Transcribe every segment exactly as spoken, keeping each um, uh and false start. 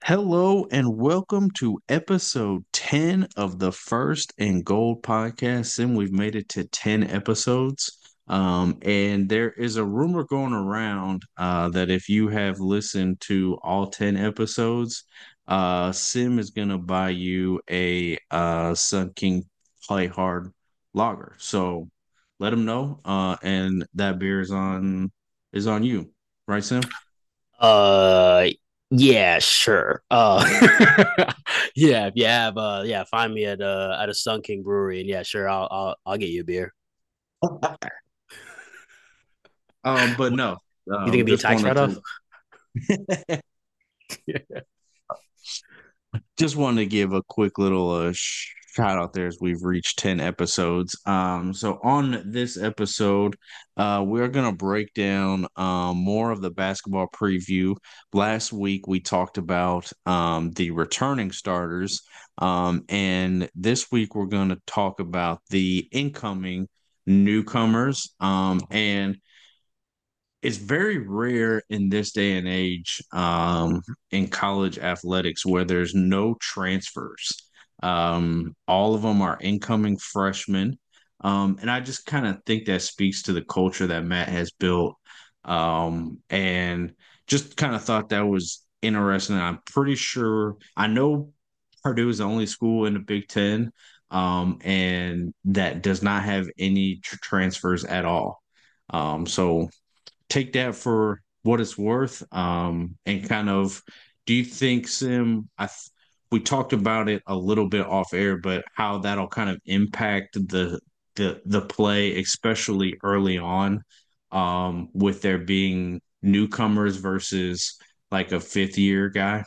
Hello and welcome to episode ten of the First and Gold podcast. And we've made it to ten episodes. Um, and there is a rumor going around uh, that if you have listened to all ten episodes, uh, Sim is going to buy you a uh, Sun King Play Hard lager. So let him know. Uh, and that beer is on is on you, right, Sim? Uh, yeah, sure. Uh, yeah, yeah, uh, yeah. Find me at uh at a Sun King Brewery, and yeah, sure, I'll I'll I'll get you a beer. Um, but no, You think um, it'd be a just tax wanted write off? to just wanted to give a quick little uh, shout out there as we've reached ten episodes. Um, so on this episode, uh, we're gonna break down um more of the basketball preview. Last week we talked about um the returning starters, um, and this week we're gonna talk about the incoming newcomers. Um, and it's very rare in this day and age um, in college athletics where there's no transfers. Um, all of them are incoming freshmen. Um, and I just kind of think that speaks to the culture that Matt has built. Um, and just kind of thought that was interesting. I'm pretty sure I know Purdue is the only school in the Big Ten, um, and that does not have any tr- transfers at all. Um, so take that for what it's worth. Um, and kind of, do you think, Sim? I th- we talked about it a little bit off air, but how that'll kind of impact the the the play, especially early on, um, with there being newcomers versus like a fifth year guy.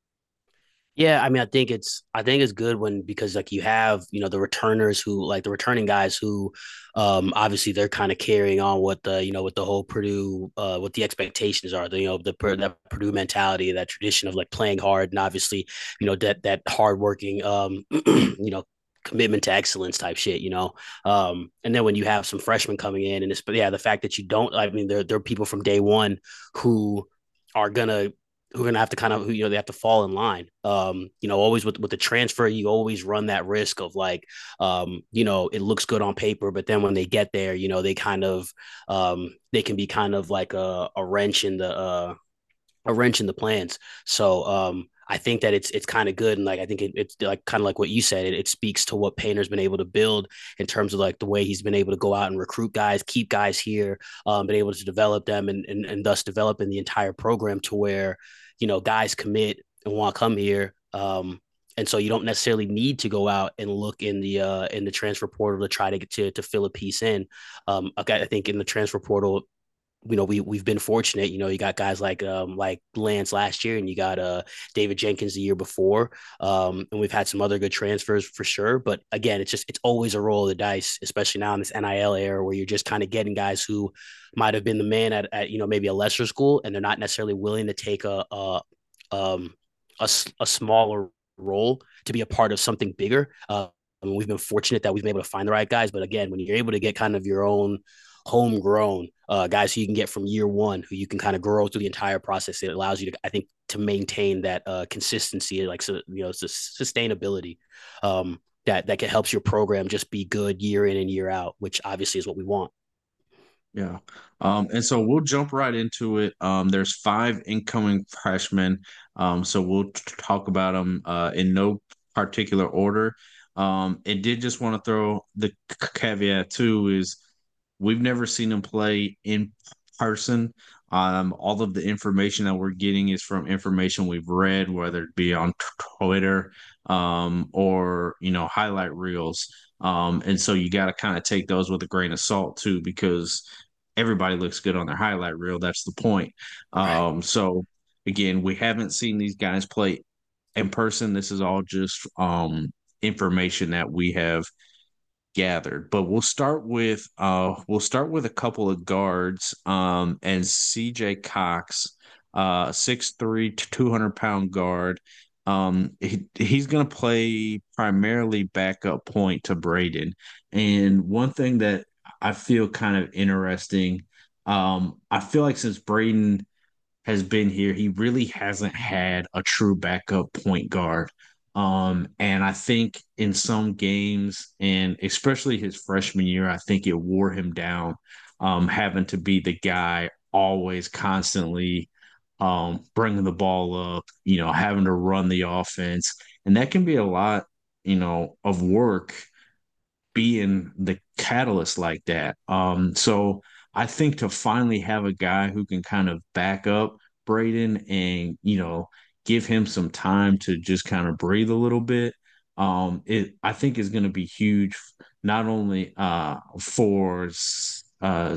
Yeah, I mean, I think it's I think it's good when because like you have you know the returners who like the returning guys who, um, obviously they're kind of carrying on what the you know what the whole Purdue uh what the expectations are the you know the that Purdue mentality, that tradition of like playing hard, and obviously you know that that hardworking um you know commitment to excellence type shit, you know. Um, and then when you have some freshmen coming in, and it's but yeah, the fact that you don't, I mean, there there are people from day one who are gonna who are gonna have to kind of you know they have to fall in line. Um, you know, always with with the transfer, you always run that risk of like, um, you know, it looks good on paper, but then when they get there, you know, they kind of um they can be kind of like a, a wrench in the uh a wrench in the plans. So um, I think that it's it's kind of good, and like I think it, it's like kind of like what you said. It, it speaks to what Painter's been able to build in terms of like the way he's been able to go out and recruit guys, keep guys here, um, been able to develop them, and and, and thus developing the entire program to where you know guys commit and want to come here. Um, and so you don't necessarily need to go out and look in the uh, in the transfer portal to try to get to to fill a piece in. Um, okay, I think in the transfer portal, you know, we we've been fortunate. You know, you got guys like um like Lance last year, and you got uh David Jenkins the year before. Um, and we've had some other good transfers for sure. But again, it's just it's always a roll of the dice, especially now in this N I L era where you're just kind of getting guys who might have been the man at, at you know maybe a lesser school, and they're not necessarily willing to take a a um a, a smaller role to be a part of something bigger. Uh, I mean, we've been fortunate that we've been able to find the right guys, but again, when you're able to get kind of your own homegrown uh, guys who you can get from year one, who you can kind of grow through the entire process. It allows you to, I think, to maintain that uh, consistency, like so, you know, sustainability. Um, that that helps your program just be good year in and year out, which obviously is what we want. Yeah. Um, and so we'll jump right into it. Um, there's five incoming freshmen. Um, so we'll t- talk about them uh, in no particular order. Um, and did just want to throw the c- caveat too is we've never seen them play in person. Um, all of the information that we're getting is from information we've read, whether it be on t- Twitter, um, or you know highlight reels. Um, and so you got to kind of take those with a grain of salt too, because everybody looks good on their highlight reel. That's the point. Right. Um, so again, we haven't seen these guys play in person. This is all just um information that we have gathered. But we'll start with uh we'll start with a couple of guards. Um and C J Cox, uh six three, two hundred pound guard. Um he, he's gonna play primarily backup point to Braden. And one thing that I feel kind of interesting, um, I feel like since Braden has been here, he really hasn't had a true backup point guard. Um, and I think in some games, and especially his freshman year, I think it wore him down, um, having to be the guy always constantly um, bringing the ball up, you know, having to run the offense. And that can be a lot, you know, of work being the catalyst like that. Um, so I think to finally have a guy who can kind of back up Braden and, you know, give him some time to just kind of breathe a little bit, um, it I think is going to be huge, not only uh, for uh,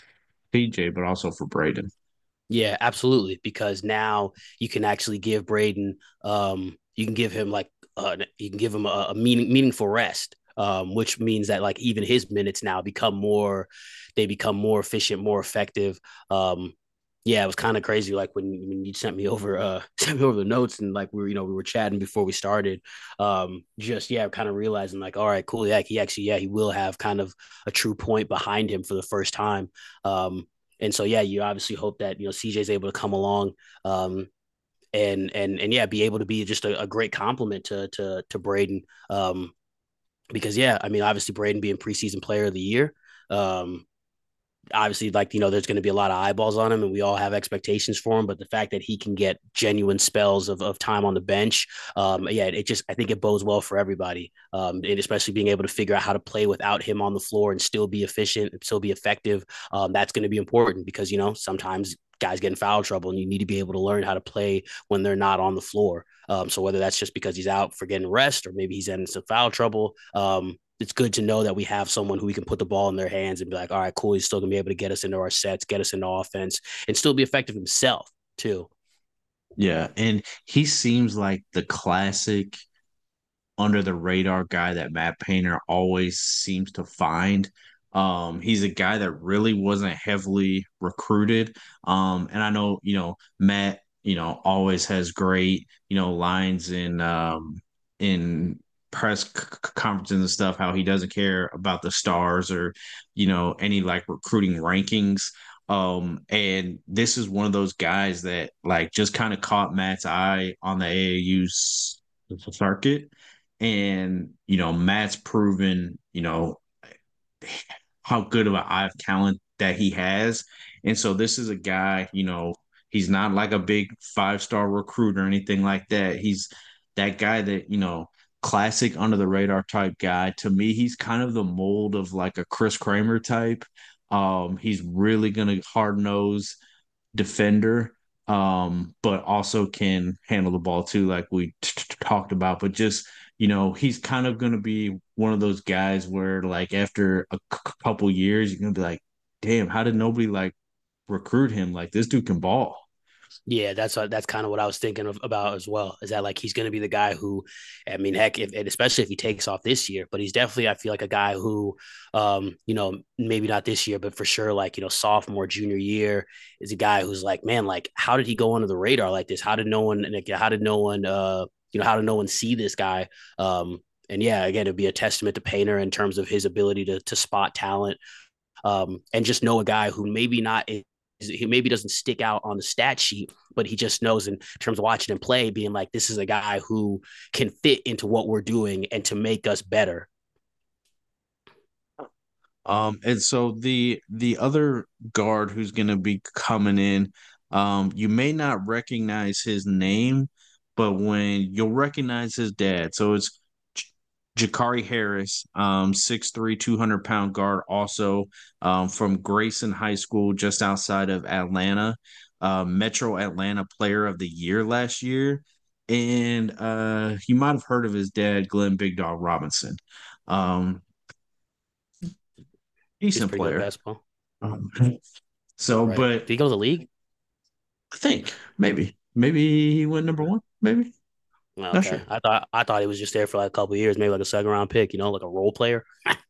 C J, but also for Braden. Yeah, absolutely. Because now you can actually give Braden, um, you can give him like, uh, you can give him a, a meaning, meaningful rest, um, which means that like even his minutes now become more, they become more efficient, more effective. Um, yeah, it was kind of crazy. Like when when you sent me over, uh, sent me over the notes, and like we were, you know, we were chatting before we started. Um, just yeah, kind of realizing like, all right, cool. Yeah, he actually, yeah, he will have kind of a true point behind him for the first time. Um, and so yeah, you obviously hope that you know C J is able to come along, um, and and and yeah, be able to be just a, a great compliment to to to Braden. Um, because yeah, I mean, obviously Braden being preseason player of the year, um, obviously, like, you know, there's going to be a lot of eyeballs on him and we all have expectations for him. But the fact that he can get genuine spells of, of time on the bench, um, yeah, it just, I think it bodes well for everybody. Um, and especially being able to figure out how to play without him on the floor and still be efficient and still be effective. Um, that's going to be important because, you know, sometimes guys get in foul trouble and you need to be able to learn how to play when they're not on the floor. Um, so whether that's just because he's out for getting rest or maybe he's in some foul trouble, um, it's good to know that we have someone who we can put the ball in their hands and be like, all right, cool. He's still gonna be able to get us into our sets, get us into offense, and still be effective himself too. Yeah, and he seems like the classic under the radar guy that Matt Painter always seems to find. Um, he's a guy that really wasn't heavily recruited. Um, and I know, you know, Matt, you know, always has great, you know, lines in um in press c- c- conferences and stuff, how he doesn't care about the stars or, you know, any like recruiting rankings. Um, and this is one of those guys that like just kind of caught Matt's eye on the A A U circuit, and, you know, Matt's proven, you know, how good of an eye of talent that he has. And so this is a guy, you know, he's not like a big five star recruit or anything like that. He's that guy that, you know, classic under the radar type guy. To me, he's kind of the mold of like a Chris Kramer type. Um, he's really gonna hard nose defender, um, but also can handle the ball too, like we t- t- talked about. But just, you know, he's kind of going to be one of those guys where, like, after a c- couple years, you're going to be like, damn, how did nobody like recruit him? Like, this dude can ball. Yeah, that's uh, that's kind of what I was thinking of about as well. Is that like he's going to be the guy who, I mean, heck, if, and especially if he takes off this year, but he's definitely, I feel like a guy who, um, you know, maybe not this year, but for sure, like you know, sophomore, junior year, is a guy who's like, man, like how did he go under the radar like this? How did no one, like, how did no one, uh, you know, how did no one see this guy? Um, and yeah, again, it'd be a testament to Painter in terms of his ability to to spot talent, um, and just know a guy who maybe not he maybe doesn't stick out on the stat sheet, but he just knows in terms of watching him play, being like, this is a guy who can fit into what we're doing and to make us better. Um, and so the the other guard who's going to be coming in, um, you may not recognize his name, but when you'll recognize his dad. So it's J- Jakari Harris, um, six three, two hundred pound guard, also um, from Grayson High School, just outside of Atlanta, uh, Metro Atlanta Player of the Year last year. And uh, you might have heard of his dad, Glenn Big Dog Robinson. Um, He's decent pretty good at player. basketball, Um, so, right? but Did he go to the league? I think maybe, maybe he went number one. Maybe, not Okay, sure. I thought I thought he was just there for like a couple of years, maybe like a second round pick, you know, like a role player.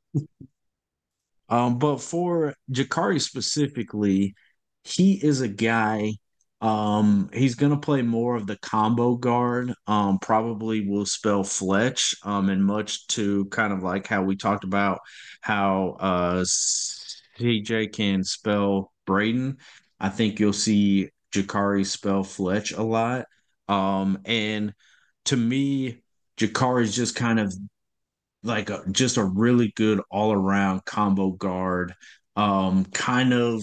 Um, but for Jakari specifically, he is a guy. Um, he's gonna play more of the combo guard. Um, probably will spell Fletch. Um, and much to kind of like how we talked about how uh C J can spell Braden. I think you'll see. Jakari spell Fletch a lot. Um, and to me, Jakari is just kind of like a, just a really good all around combo guard. Um, kind of,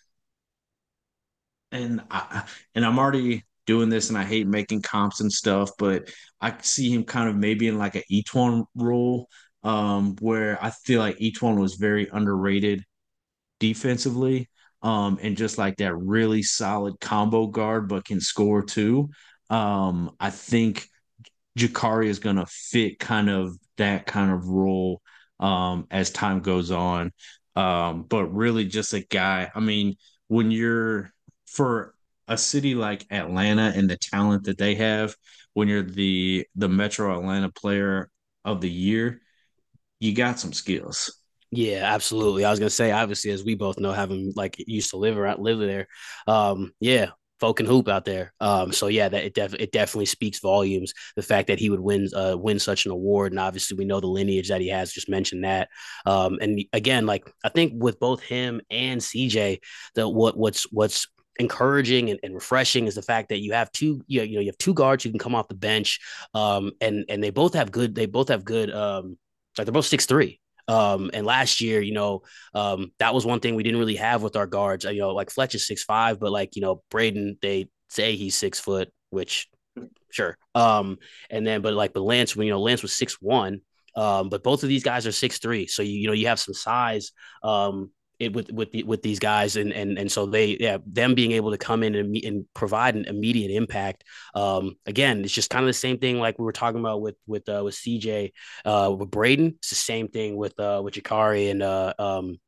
and I and I'm already doing this, and I hate making comps and stuff, but I see him kind of maybe in like a Etuan role, um, where I feel like Etuan was very underrated defensively, um, and just like that really solid combo guard, but can score too. Um, I think Jakari is going to fit kind of that kind of role um, as time goes on. Um, but really, just a guy. I mean, when you're for a city like Atlanta and the talent that they have, when you're the the Metro Atlanta Player of the Year, you got some skills. Yeah, absolutely. I was gonna say, obviously, as we both know, having like used to live around, live there, um, yeah, folk and hoop out there. Um, so yeah, that it def- it definitely speaks volumes. The fact that he would win uh win such an award, and obviously we know the lineage that he has. Just mentioned that. Um, and again, like I think with both him and C J, that what what's what's encouraging and, and refreshing is the fact that you have two you know, you know you have two guards who can come off the bench, um, and and they both have good they both have good um, like they're both six three. Um, and last year, you know, um, that was one thing we didn't really have with our guards. You know, like Fletch is six five, but like, you know, Braden, they say he's six foot, which sure. Um, and then but like but Lance, when you know, Lance was six one. Um, but both of these guys are six three. So you, you know, you have some size. Um, it, with with the, with these guys, and and and so they yeah them being able to come in and, and provide an immediate impact. Um, again, it's just kind of the same thing like we were talking about with with uh, with C J, uh, with Braden. It's the same thing with uh, with Jakari and uh, um,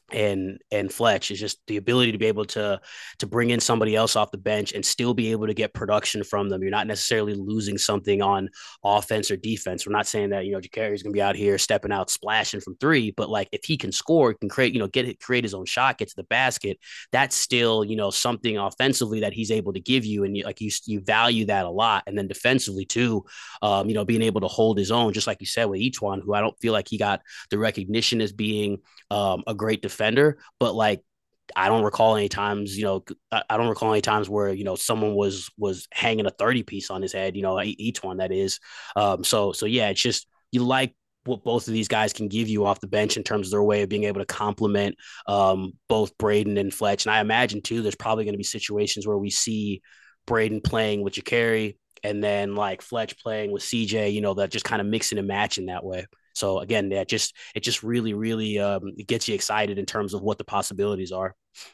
and and Fletch is just the ability to be able to to bring in somebody else off the bench and still be able to get production from them. You're not necessarily losing something on offense or defense. We're not saying that you know Jakari is going to be out here stepping out, splashing from three, but like if he can score, can create, you know, get it, create his own shot, get to the basket. That's still you know something offensively that he's able to give you, and you, like you you value that a lot. And then defensively too, um, you know, being able to hold his own, just like you said with each one, who I don't feel like he got the recognition as being um, a great defender, but like I don't recall any times, you know, I don't recall any times where you know someone was was hanging a thirty piece on his head, you know, each one that is. Um, so so yeah, it's just you like what both of these guys can give you off the bench in terms of their way of being able to complement um, both Braden and Fletch. And I imagine too, there's probably going to be situations where we see Braden playing with Jakari and then like Fletch playing with C J, you know, that just kind of mixing and matching that way. So again, that just it just really, really um, it gets you excited in terms of what the possibilities are.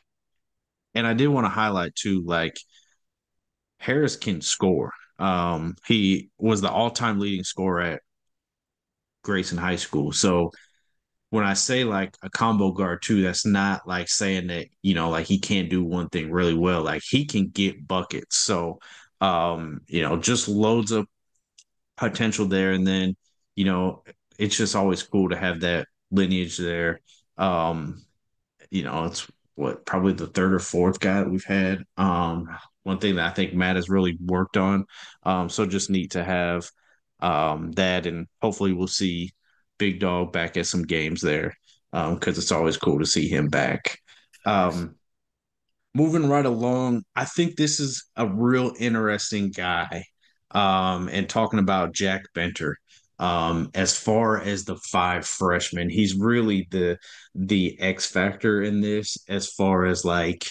And I did want to highlight too, like Harris can score. Um, he was the all-time leading scorer at Grayson High School. So when I say like a combo guard too, that's not like saying that, you know, like he can't do one thing really well. Like he can get buckets. So um, you know, just loads of potential there. And then, you know, it's just always cool to have that lineage there. Um, you know, it's what probably the third or fourth guy that we've had. Um, one thing that I think Matt has really worked on. Um, so just neat to have um, that, and hopefully we'll see Big Dog back at some games there because um, it's always cool to see him back. Facts. Um, moving right along, I think this is a real interesting guy. Um, and talking about Jack Benter, um, as far as the five freshmen, he's really the the X factor in this. As far as like,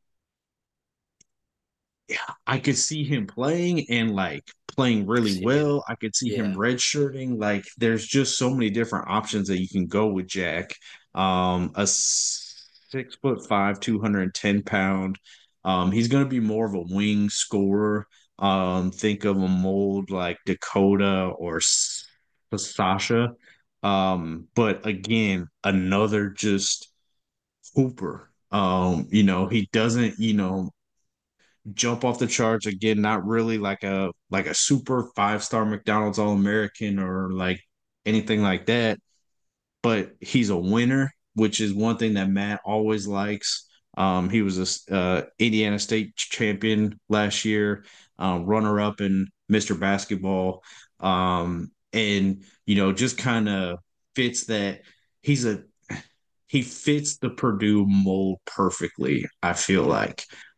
yeah, I could see him playing and like playing I can really see it. well. I could see him Yeah. redshirting. Like, there's just so many different options that you can go with Jack. Um, a six foot five, two hundred ten pound. Um, he's going to be more of a wing scorer. Um, think of a mold like Dakota or S- Sasha. Um, but again, another just hooper. Um, you know, he doesn't, you know, jump off the charts again, not really like a like a super five star McDonald's All American or like anything like that, but he's a winner, which is one thing that Matt always likes. Um, he was a uh, Indiana State champion last year, uh, runner up in Mister Basketball, um, and you know just kind of fits that. He's a he fits the Purdue mold perfectly. I feel like.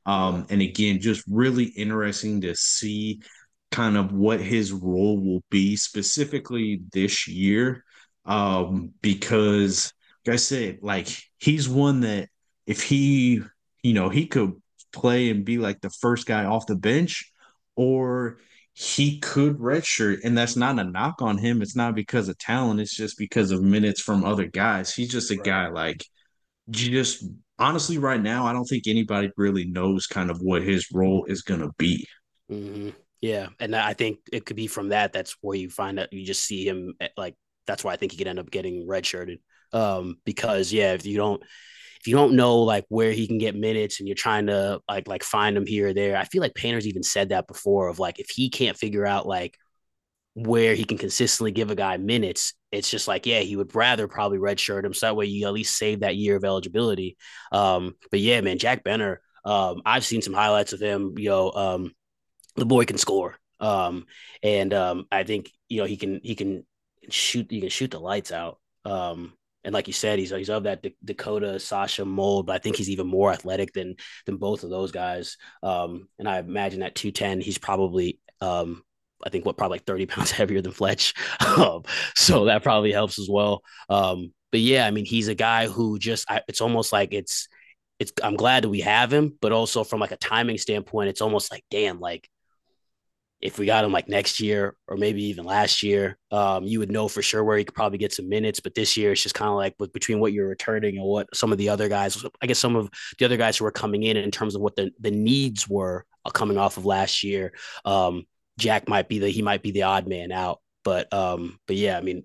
Yeah. Um, and again, just really interesting to see kind of what his role will be specifically this year. Um, because like I said, like he's one that if he, you know, he could play and be like the first guy off the bench, or he could redshirt, and that's not a knock on him. It's not because of talent, it's just because of minutes from other guys. He's just a Right. guy like just honestly right now, I don't think anybody really knows kind of what his role is gonna be. Hmm. Yeah, and I think it could be from that. That's where you find out you just see him at, like that's why I think he could end up getting redshirted. Um, because yeah, if you don't if you don't know like where he can get minutes and you're trying to like like find him here or there, I feel like Painter's even said that before of like if he can't figure out like where he can consistently give a guy minutes, it's just like, yeah, he would rather probably redshirt him. So that way you at least save that year of eligibility. Um, but yeah, man, Jack Benner, um, I've seen some highlights of him, you know, um, the boy can score. Um, and um, I think, you know, he can, he can shoot, he can shoot the lights out. Um, and like you said, he's he's of that D- Dakota Sasha mold, but I think he's even more athletic than than both of those guys. Um, and I imagine at two ten, he's probably um, I think what probably like thirty pounds heavier than Fletch. um, so that probably helps as well. Um, but yeah, I mean, he's a guy who just I, it's almost like it's it's I'm glad that we have him, but also from like a timing standpoint, it's almost like damn, like if we got him like next year or maybe even last year, um, you would know for sure where he could probably get some minutes. But this year, it's just kind of like with, between what you're returning and what some of the other guys, I guess some of the other guys who were coming in in terms of what the, the needs were coming off of last year. Um, Jack might be the he might be the odd man out, but um, but yeah, I mean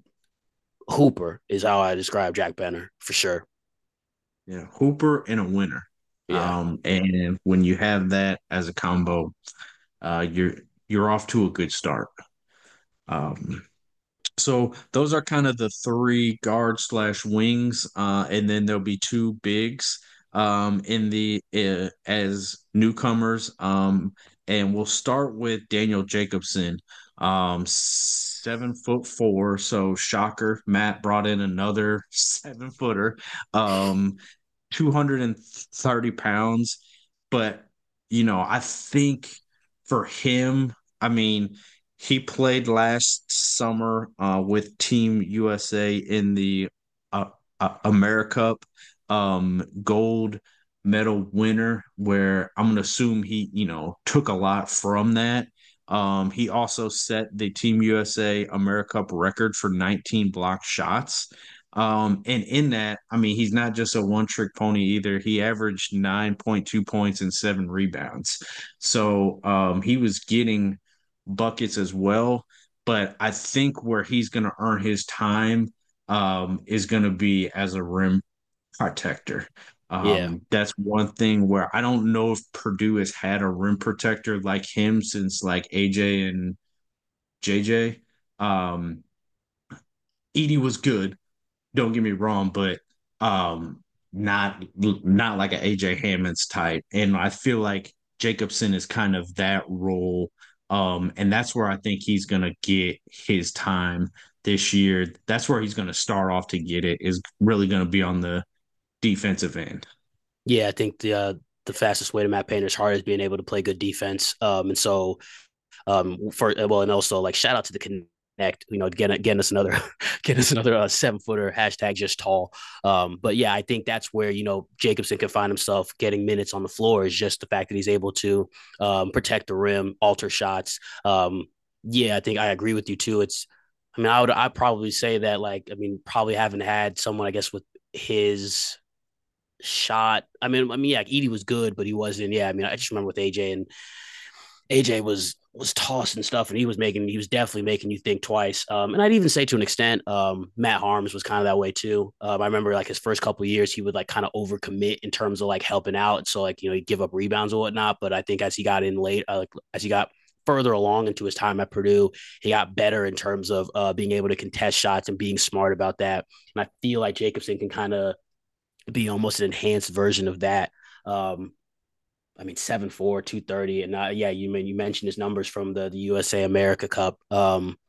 Hooper is how I describe Jack Benner for sure. Yeah, Hooper and a winner. Yeah, Um, and when you have that as a combo, uh, you're you're off to a good start. Um, so those are kind of the three guard slash wings, uh, and then there'll be two bigs um, in the uh, as newcomers. Um, and we'll start with Daniel Jacobson, um, seven foot four. So shocker, Matt brought in another seven footer. Um, two hundred thirty pounds. But, you know, I think for him, I mean, he played last summer uh, with Team U S A in the uh, uh, AmeriCup um, gold medal winner, where I'm going to assume he, you know, took a lot from that. Um, he also set the Team U S A AmeriCup record for nineteen blocked shots. Um, and in that, I mean, he's not just a one trick pony either. He averaged nine point two points and seven rebounds. So um, he was getting buckets as well. But I think where he's going to earn his time um, is going to be as a rim protector. yeah, Um, that's one thing where I don't know if Purdue has had a rim protector like him since like A J and J J. Um, Edie was good, don't get me wrong, but um, not not like an A J Hammonds type. And I feel like Jacobson is kind of that role. Um, and that's where I think he's gonna get his time this year. That's where he's gonna start off to get it, is really gonna be on the defensive end. yeah. I think the uh, the fastest way to Matt Painter's heart is being able to play good defense. Um, and so um for well and also like shout out to the connect, you know, getting getting us another getting us another uh, seven footer hashtag just tall. Um but yeah, I think that's where, you know, Jacobson can find himself getting minutes on the floor is just the fact that he's able to um protect the rim, alter shots. um yeah, I think I agree with you too. It's I mean, I would I'd probably say that like I mean probably haven't had someone I guess with his shot. I mean, I mean, yeah, Edie was good, but he wasn't. Yeah, I mean, I just remember with A J and A J was was tossing stuff, and he was making he was definitely making you think twice. Um, and I'd even say to an extent, um, Matt Harms was kind of that way too. Um, I remember like his first couple of years, he would like kind of overcommit in terms of like helping out, so like you know he'd give up rebounds or whatnot. But I think as he got in late, uh, like as he got further along into his time at Purdue, he got better in terms of uh, being able to contest shots and being smart about that. And I feel like Jacobson can kind of be almost an enhanced version of that. Um, I mean, seven four, two thirty, and uh, yeah, you mean you mentioned his numbers from the the U S A America Cup. Um,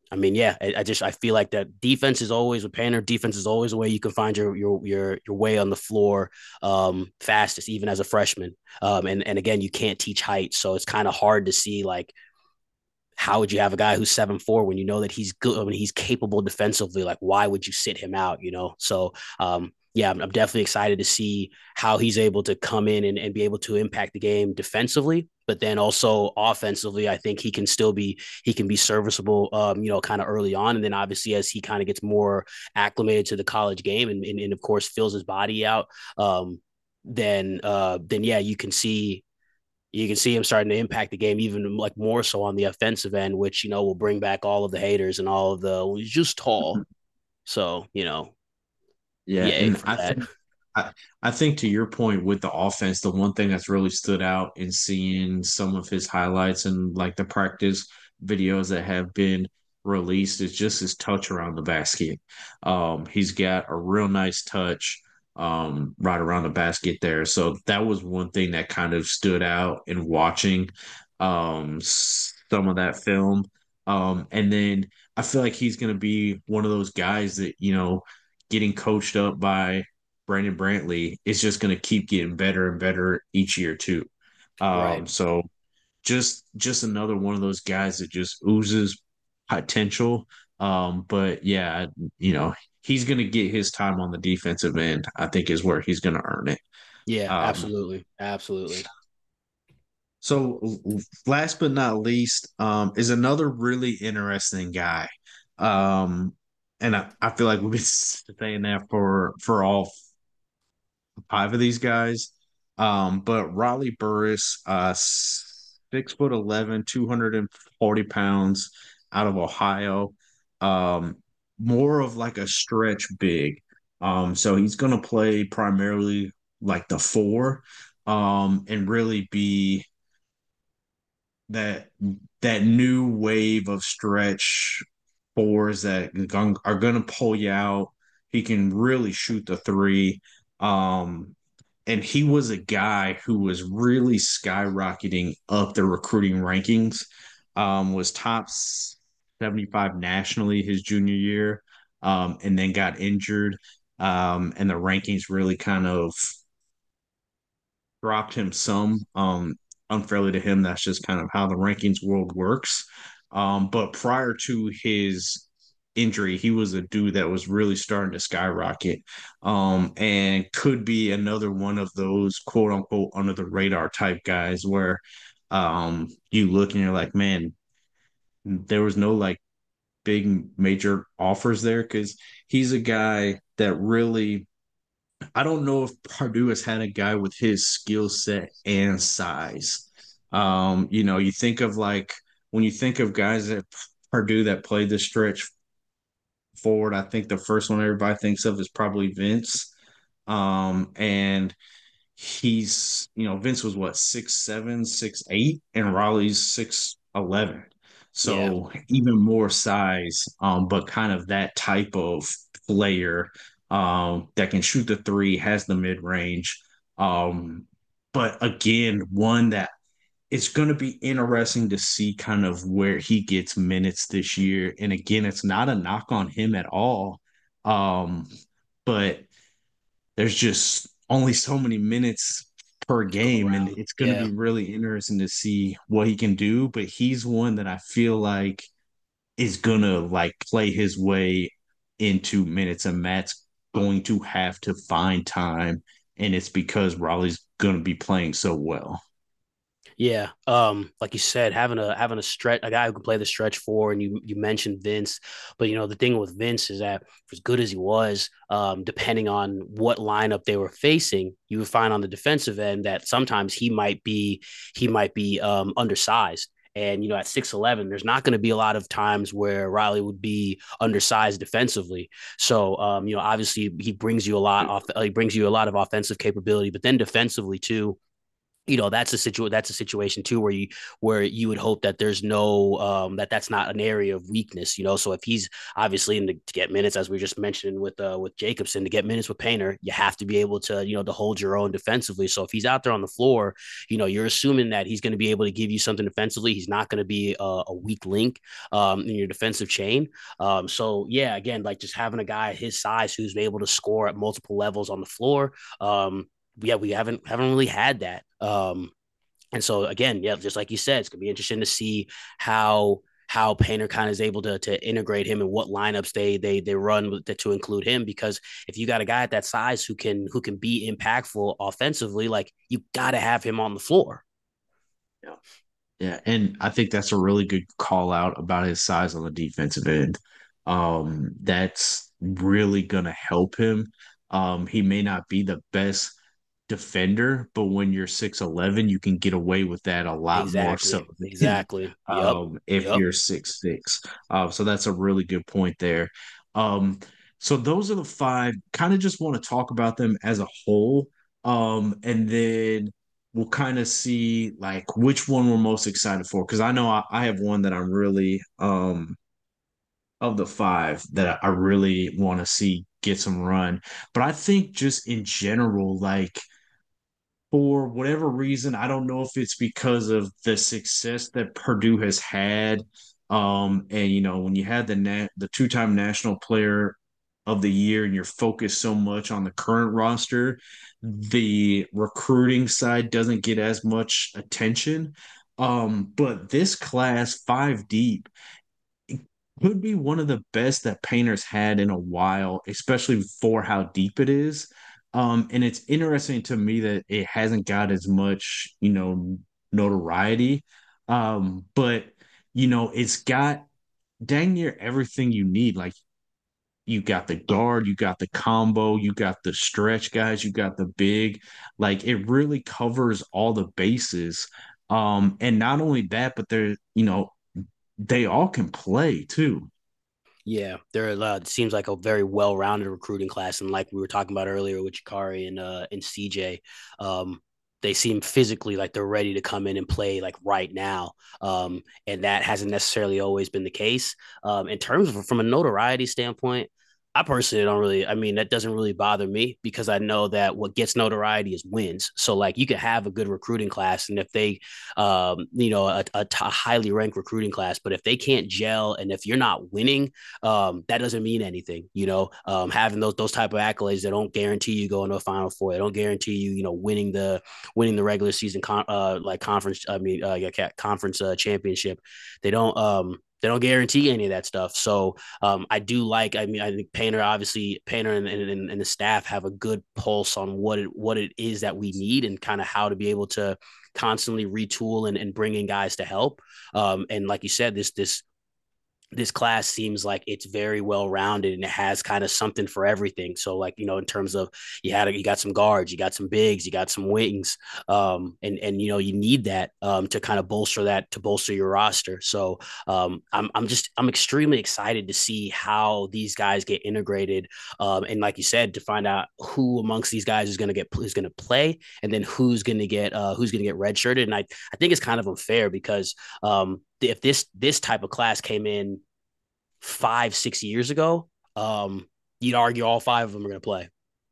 I mean, yeah, I, I just I feel like that defense is always with Painter. Defense is always a way you can find your your your your way on the floor um, fastest, even as a freshman. Um, and and again, you can't teach height, so it's kind of hard to see like how would you have a guy who's seven four when you know that he's good, when he's capable defensively? Like, why would you sit him out? You know, so um, yeah, I'm, I'm definitely excited to see how he's able to come in and, and be able to impact the game defensively, but then also offensively. I think he can still be he can be serviceable, um, you know, kind of early on, and then obviously as he kind of gets more acclimated to the college game and, and, and of course fills his body out, um, then uh, then yeah, you can see you can see him starting to impact the game even like more so on the offensive end, which you know will bring back all of the haters and all of the well, he's just tall. So you know, Yeah, yay and for I that. think I, I think to your point with the offense, the one thing that's really stood out in seeing some of his highlights and like the practice videos that have been released is just his touch around the basket. Um, he's got a real nice touch um right around the basket there. So that was one thing that kind of stood out in watching um s- some of that film. Um, and then I feel like he's gonna be one of those guys that, you know, getting coached up by Brandon Brantley is just going to keep getting better and better each year too. Right. Um, so just just another one of those guys that just oozes potential. Um, but yeah, you know, he's going to get his time on the defensive end. I think is where he's going to earn it. Yeah, Um, absolutely. Absolutely. so last but not least, um, is another really interesting guy. Um, and I, I feel like we've been saying that for for all five of these guys. Um, but Raleigh Burris, uh, six foot eleven, two hundred forty pounds out of Ohio. Um, more of like a stretch big. Um, so he's gonna play primarily like the four, um, and really be that that new wave of stretch fours that are going to pull you out. He can really shoot the three. Um, and he was a guy who was really skyrocketing up the recruiting rankings. Um, was top seventy-five nationally his junior year, um, and then got injured. Um, and the rankings really kind of dropped him some. Um, unfairly to him, that's just kind of how the rankings world works. Um, but prior to his injury, he was a dude that was really starting to skyrocket, um, and could be another one of those quote unquote under the radar type guys where um, you look and you're like, man, there was no like big major offers there because he's a guy that really I don't know if Purdue has had a guy with his skill set and size. Um, you know, you think of like when you think of guys at Purdue that played the stretch forward, I think the first one everybody thinks of is probably Vince. Um, and he's, you know, Vince was what, six seven, six eight, and Raleigh's six eleven. Yeah. So even more size, um, but kind of that type of player um that can shoot the three, has the mid range. Um, but again, one that it's going to be interesting to see kind of where he gets minutes this year. And again, it's not a knock on him at all. Um, but there's just only so many minutes per To go game, and around. it's going to Yeah. be really interesting to see what he can do. But he's one that I feel like is going to like play his way into minutes, and Matt's going to have to find time, and it's because Raleigh's going to be playing so well. Yeah, um, like you said, having a having a stretch a guy who can play the stretch four, and you you mentioned Vince, but you know the thing with Vince is that for as good as he was, um, depending on what lineup they were facing, you would find on the defensive end that sometimes he might be he might be um, undersized. And you know, at six eleven, there's not going to be a lot of times where Riley would be undersized defensively. So, um, you know, obviously he brings you a lot off. He brings you a lot of offensive capability, but then defensively too, you know that's a situ that's a situation too where you where you would hope that there's no um that that's not an area of weakness, you know. So if he's obviously in the, to get minutes, as we just mentioned with uh with Jacobson, to get minutes with Painter, you have to be able to, you know, to hold your own defensively. So if he's out there on the floor, you know, you're assuming that he's going to be able to give you something defensively. He's not going to be a, a weak link um in your defensive chain. Um so yeah, again, like just having a guy his size who's able to score at multiple levels on the floor. um yeah, we haven't haven't really had that. Um, and so again, yeah, just like you said, it's gonna be interesting to see how how Painter kind of is able to to integrate him and what lineups they they they run with, to include him. Because if you got a guy at that size who can who can be impactful offensively, like you got to have him on the floor. Yeah. Yeah, and I think that's a really good call out about his size on the defensive end. Um, that's really gonna help him. Um, he may not be the best defender, but when you're six eleven, you can get away with that a lot more so Exactly. than Exactly. Yep. um, if Yep. you're six six. Uh, so that's a really good point there. Um, so those are the five. Kind of just want to talk about them as a whole, um, and then we'll kind of see like which one we're most excited for. Because I know I, I have one that I'm really um of the five that I really want to see get some run. But I think just in general, like for whatever reason, I don't know if it's because of the success that Purdue has had. Um, and you know, when you had the nat the two-time national player of the year and you're focused so much on the current roster, the recruiting side doesn't get as much attention. Um, but this class, five deep, could be one of the best that Painter's had in a while, especially for how deep it is. Um, and it's interesting to me that it hasn't got as much, you know, notoriety. Um, but you know, it's got dang near everything you need. Like you got the guard, you got the combo, you got the stretch guys, you got the big. Like it really covers all the bases. Um, and not only that, but they're, you know, they all can play too. Yeah, there uh, it seems like a very well-rounded recruiting class, and like we were talking about earlier with Chikari and uh and C J, um, they seem physically like they're ready to come in and play like right now, um, and that hasn't necessarily always been the case. Um, in terms of from a notoriety standpoint, I personally don't really, I mean, that doesn't really bother me because I know that what gets notoriety is wins. So, like, you could have a good recruiting class, and if they, um, you know, a, a, t- a highly ranked recruiting class, but if they can't gel and if you're not winning, um, that doesn't mean anything. You know, um, having those those type of accolades that don't guarantee you going to a Final Four, they don't guarantee you, you know, winning the winning the regular season con- uh, like conference. I mean, uh, yeah, conference uh, championship. They don't. Um, they don't guarantee any of that stuff. So um, I do like. I mean, I think Painter, obviously, Painter and, and, and the staff have a good pulse on what it what it is that we need and kind of how to be able to constantly retool and, and bring in guys to help. Um, and like you said, this this this class seems like it's very well rounded and it has kind of something for everything. So like, you know, in terms of you had, a, you got some guards, you got some bigs, you got some wings. Um, and, and, you know, you need that, um, to kind of bolster that, to bolster your roster. So, um, I'm, I'm just, I'm extremely excited to see how these guys get integrated. Um, and like you said, to find out who amongst these guys is going to get, who's going to play and then who's going to get, uh, who's going to get redshirted. And I, I think it's kind of unfair because, um, if this this type of class came in five six years ago, um, you'd argue all five of them are going to play.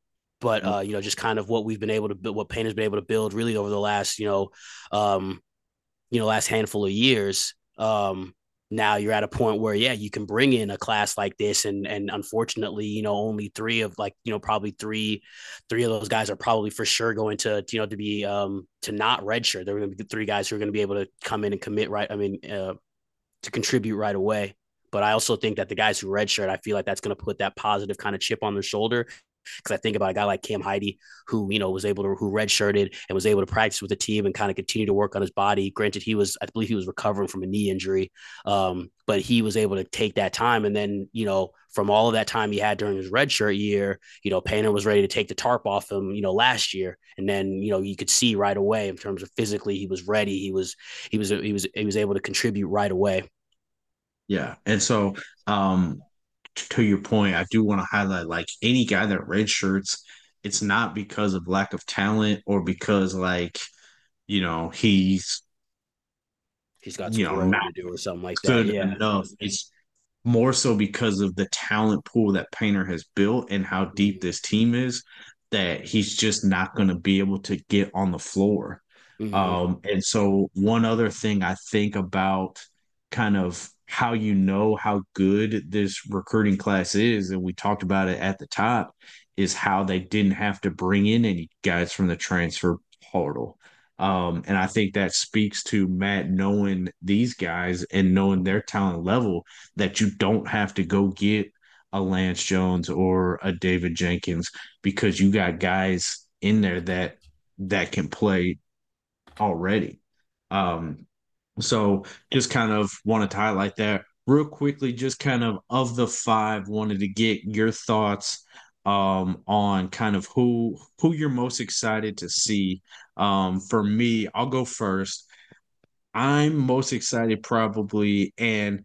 But uh, you know, just kind of what we've been able to build, what Painter's been able to build, really over the last, you know, um, you know, last handful of years. Um, now you're at a point where, yeah, you can bring in a class like this, and and unfortunately, you know, only three of like, you know, probably three, three of those guys are probably for sure going to, you know, to be um to not redshirt. They're going to be the three guys who are going to be able to come in and commit right. I mean, uh, to contribute right away. But I also think that the guys who redshirt, I feel like that's going to put that positive kind of chip on their shoulder. Because I think about a guy like Cam Heide, who you know was able to who redshirted and was able to practice with the team and kind of continue to work on his body. Granted, he was I believe he was recovering from a knee injury, um, but he was able to take that time. And then you know from all of that time he had during his redshirt year, you know Painter was ready to take the tarp off him, you know last year. And then you know you could see right away in terms of physically he was ready. He was he was he was he was able to contribute right away. Yeah. And so, um, to your point, I do want to highlight like any guy that red shirts, it's not because of lack of talent or because like you know, he's, He's got you some know, not growing to do or something like that. good Yeah. enough. It's more so because of the talent pool that Painter has built and how deep Mm-hmm. this team is that he's just not going to be able to get on the floor. Mm-hmm. Um, and so one other thing I think about kind of how you know how good this recruiting class is, and we talked about it at the top, is how they didn't have to bring in any guys from the transfer portal. Um, and I think that speaks to Matt knowing these guys and knowing their talent level that you don't have to go get a Lance Jones or a David Jenkins because you got guys in there that that can play already. Um, so just kind of wanted to highlight that real quickly, just kind of of the five, wanted to get your thoughts um on kind of who who you're most excited to see. Um, for me, I'll go first. I'm most excited probably, and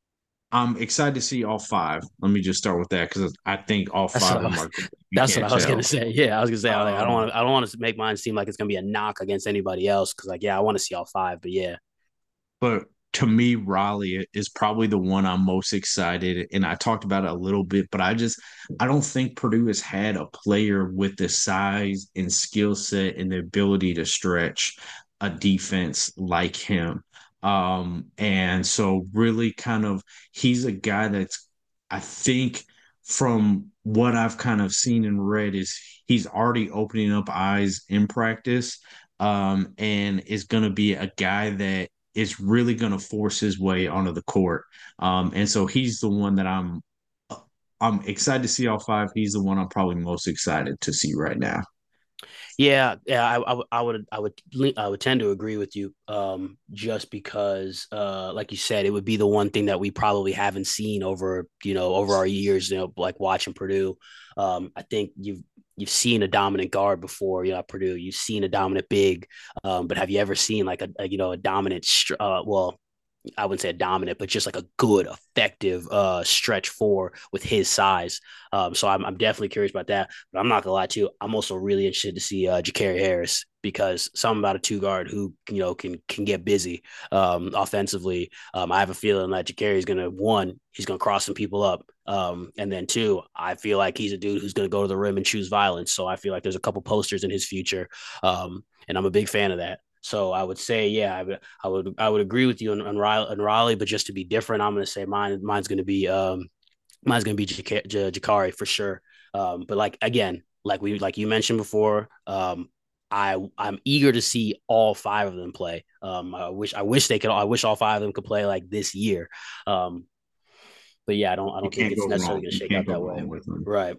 I'm excited to see all five. Let me just start with that because I think all That's five what of I them was, are good. You that's what can't I was gonna tell. say. Yeah, I was gonna say like, I don't Um, want to I don't want to make mine seem like it's gonna be a knock against anybody else because like yeah, I want to see all five, but yeah. But to me, Raleigh is probably the one I'm most excited. And I talked about it a little bit, but I just I don't think Purdue has had a player with the size and skill set and the ability to stretch a defense like him. Um, and so really kind of he's a guy that's I think from what I've kind of seen and read is he's already opening up eyes in practice. Um, and is going to be a guy that is really going to force his way onto the court. Um, and so he's the one that I'm I'm excited to see all five. He's the one I'm probably most excited to see right now. Yeah, yeah, I, I, I would, I would, I would tend to agree with you, um, just because, uh, like you said, it would be the one thing that we probably haven't seen over, you know, over our years, you know, like watching Purdue. Um, I think you've you've seen a dominant guard before, you know, at Purdue. You've seen a dominant big, um, but have you ever seen like a, a you know a dominant, uh, well, I wouldn't say a dominant, but just like a good, effective uh, stretch four with his size. Um, so I'm, I'm definitely curious about that. But I'm not gonna lie to you, I'm also really interested to see uh, Jakari Harris because something about a two guard who you know can can get busy um, offensively. Um, I have a feeling that Jakari is gonna one, he's gonna cross some people up. Um, and then two, I feel like he's a dude who's going to go to the rim and choose violence. So I feel like there's a couple posters in his future, um, and I'm a big fan of that. So I would say, yeah, I would, I would, I would agree with you on, on Riley, on Raleigh, but just to be different, I'm going to say mine, mine's going to be, um, mine's going to be J- J- Jakari for sure. Um, but like again, like we, like you mentioned before, um, I, I'm eager to see all five of them play. Um, I wish, I wish they could, I wish all five of them could play like this year. Um, but yeah, I don't, I You don't think can't it's go necessarily wrong. going to You shake can't out go that way. wrong with them. Right.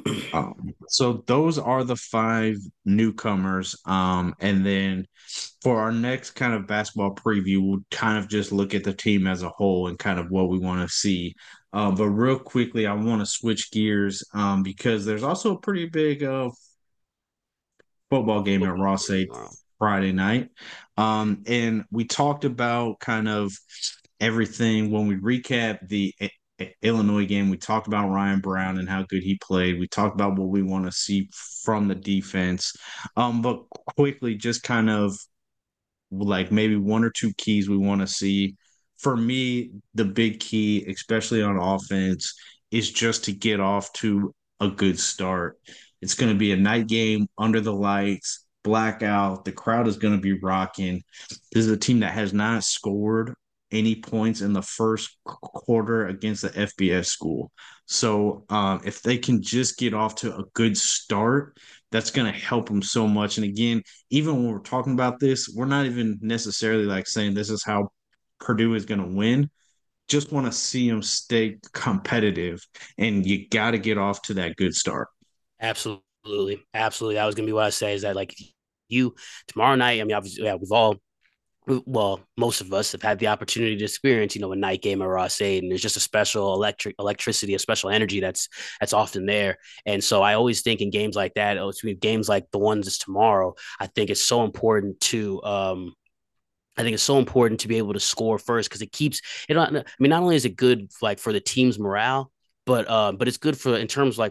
Um, so those are the five newcomers. Um, and then for our next kind of basketball preview, we'll kind of just look at the team as a whole and kind of what we want to see. Uh, but real quickly, I want to switch gears um, because there's also a pretty big uh, football game at Football Ross game State tomorrow. Friday night. Um, and we talked about kind of everything when we recap the I- Illinois game. We talked about Ryan Brown and how good he played. We talked about what we want to see from the defense. Um, but quickly, just kind of like maybe one or two keys we want to see. For me, the big key, especially on offense, is just to get off to a good start. It's going to be a night game under the lights, blackout. The crowd is going to be rocking. This is a team that has not scored any points in the first quarter against the F B S school. So um, if they can just get off to a good start, that's going to help them so much. And again, even when we're talking about this, we're not even necessarily like saying this is how Purdue is going to win. Just want to see them stay competitive, and you got to get off to that good start. Absolutely. Absolutely. That was going to be what I say is that like you tomorrow night, I mean, obviously, yeah, we've all well, most of us have had the opportunity to experience, you know, a night game at Ross Aid, and there's just a special electric electricity, a special energy that's that's often there. And so I always think in games like that, oh, games like the ones that's tomorrow, I think it's so important to um I think it's so important to be able to score first because it keeps it. I mean, not only is it good like for the team's morale, but uh, but it's good for in terms like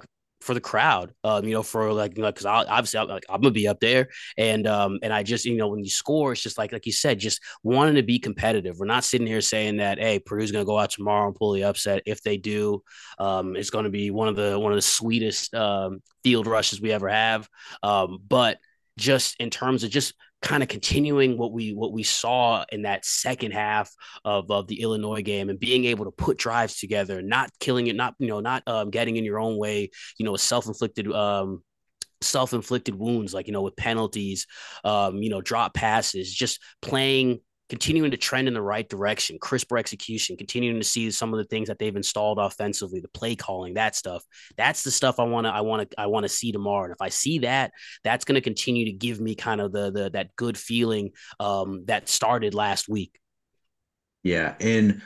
for the crowd, um, you know, for like, you know, because obviously I'm, like, I'm gonna be up there, and um, and I just, you know, when you score, it's just like like you said, just wanting to be competitive. We're not sitting here saying that, hey, Purdue's gonna go out tomorrow and pull the upset. If they do, um, it's going to be one of the one of the sweetest um, field rushes we ever have. Um, but just in terms of just kind of continuing what we what we saw in that second half of, of the Illinois game and being able to put drives together, not killing it, not you know, not um, getting in your own way, you know, self-inflicted um, self-inflicted wounds, like, you know, with penalties, um, you know, drop passes, just playing, continuing to trend in the right direction, crisper execution, continuing to see some of the things that they've installed offensively, the play calling, that stuff. That's the stuff I want to, I want to, I want to see tomorrow. And if I see that, that's going to continue to give me kind of the, the, that good feeling um, that started last week. Yeah, and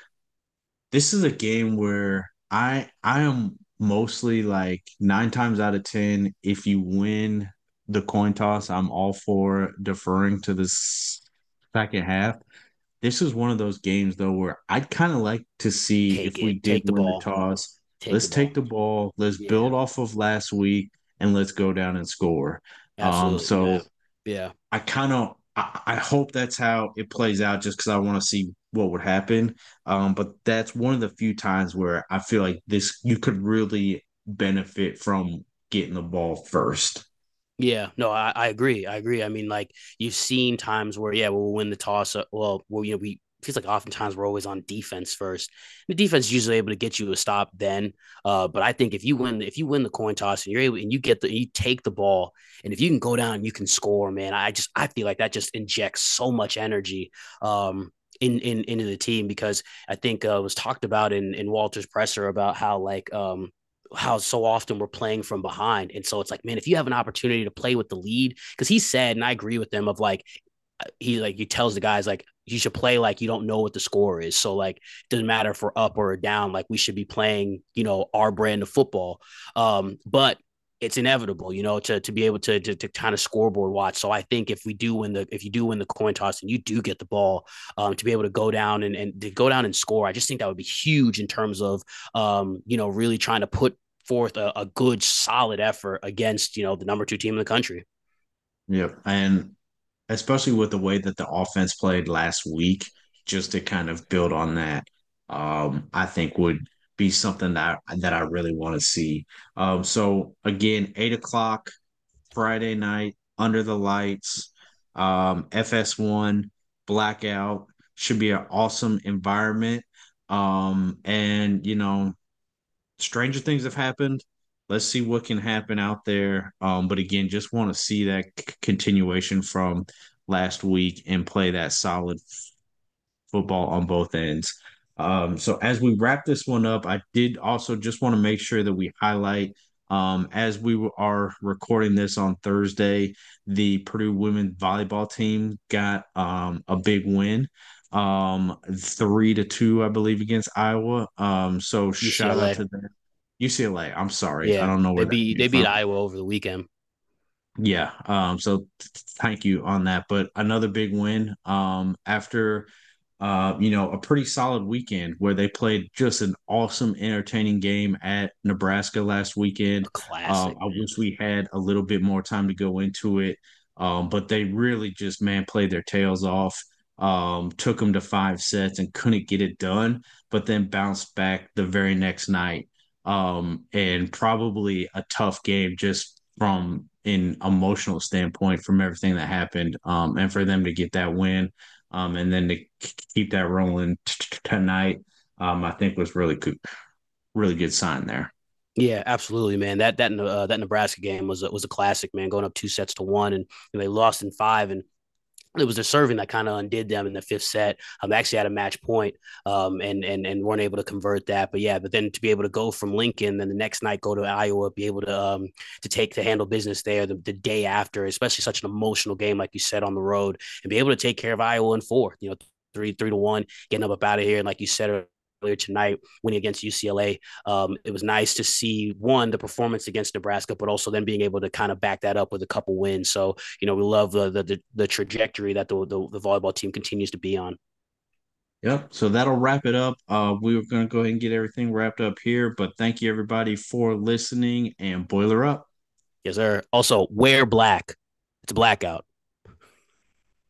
this is a game where I I am mostly like nine times out of ten, if you win the coin toss, I'm all for deferring to this second half. This is one of those games though where I'd kind of like to see Take if we it, did take the win the ball, toss. take the Let's take ball. the ball, let's Yeah, build off of last week, and let's go down and score. Um, absolutely, man. so Yeah. I kind of I, I hope that's how it plays out just because I want to see what would happen. Um, but that's one of the few times where I feel like this you could really benefit from getting the ball first. Yeah, no, I, I agree. I agree. I mean, like you've seen times where, yeah, we'll win the toss. Up. Well, well, you know, we feels like oftentimes we're always on defense first. The defense is usually able to get you a stop then. Uh, but I think if you win, if you win the coin toss and you're able and you get the, you take the ball, and if you can go down and you can score, man, I just I feel like that just injects so much energy. Um, in, in into the team because I think uh, it was talked about in in Walter's presser about how like um how so often we're playing from behind. And so it's like, man, if you have an opportunity to play with the lead, because he said, and I agree with them, of like, he like he tells the guys like you should play like you don't know what the score is. So like it doesn't matter if we're up or down, like we should be playing, you know, our brand of football. Um, but it's inevitable, you know, to to be able to, to to kind of scoreboard watch. So I think if we do win the if you do win the coin toss and you do get the ball, um, to be able to go down and, and to go down and score, I just think that would be huge in terms of um, you know, really trying to put forth a, a good solid effort against, you know, the number two team in the country. Yep. And especially with the way that the offense played last week, just to kind of build on that, um, I think would be something that that I really want to see. Um, so again, eight o'clock Friday night under the lights, um, F S one blackout should be an awesome environment. Um, and you know, stranger things have happened. Let's see what can happen out there. Um, but again, just want to see that c- continuation from last week and play that solid football on both ends. Um, so as we wrap this one up, I did also just want to make sure that we highlight, um, as we are recording this on Thursday, the Purdue women's volleyball team got um, a big win, um, three to two, I believe, against Iowa. Um, so shout out U C L A. to them. U C L A. I'm sorry, I Yeah. don't know They where that beat came they beat from. Iowa over the weekend. Yeah, um, so thank you on that. But another big win um, after uh, you know, a pretty solid weekend where they played just an awesome, entertaining game at Nebraska last weekend. A Um, classic, I man. wish we had a little bit more time to go into it, um, but they really just, man, played their tails off. Um, took them to five sets and couldn't get it done, but then bounced back the very next night. Um, and probably a tough game just from an emotional standpoint from everything that happened. Um, and for them to get that win um, and then to keep that rolling t- t- tonight, um, I think was really good, really good sign there. Yeah, absolutely, man. That that uh, that Nebraska game was a, was a classic, man. Going up two sets to one, and you know, they lost in five, and it was the serving that kind of undid them in the fifth set. Um, actually had a match point, um, and and and weren't able to convert that. But yeah, but then to be able to go from Lincoln, then the next night go to Iowa, be able to um to take to handle business there the, the day after, especially such an emotional game like you said on the road, and be able to take care of Iowa in four. You know, three three to one, getting up, up out of here, and like you said earlier tonight, winning against U C L A. Um, it was nice to see one the performance against Nebraska, but also then being able to kind of back that up with a couple wins. So you know we love the the the, trajectory that the, the the volleyball team continues to be on. Yep. So that'll wrap it up. Uh, we were going to go ahead and get everything wrapped up here, but thank you everybody for listening and boiler up. Yes, sir. Also, wear black. It's blackout.